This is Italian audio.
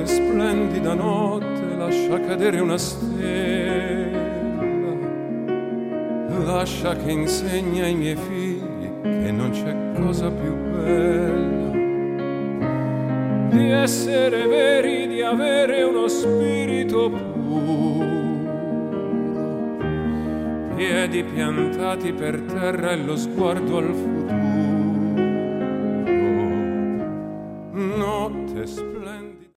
splendida notte, lascia cadere una stella, lascia che insegni ai miei figli che non c'è cosa più bella di essere veri, di avere uno spirito puro, piedi piantati per terra e lo sguardo al futuro. Notte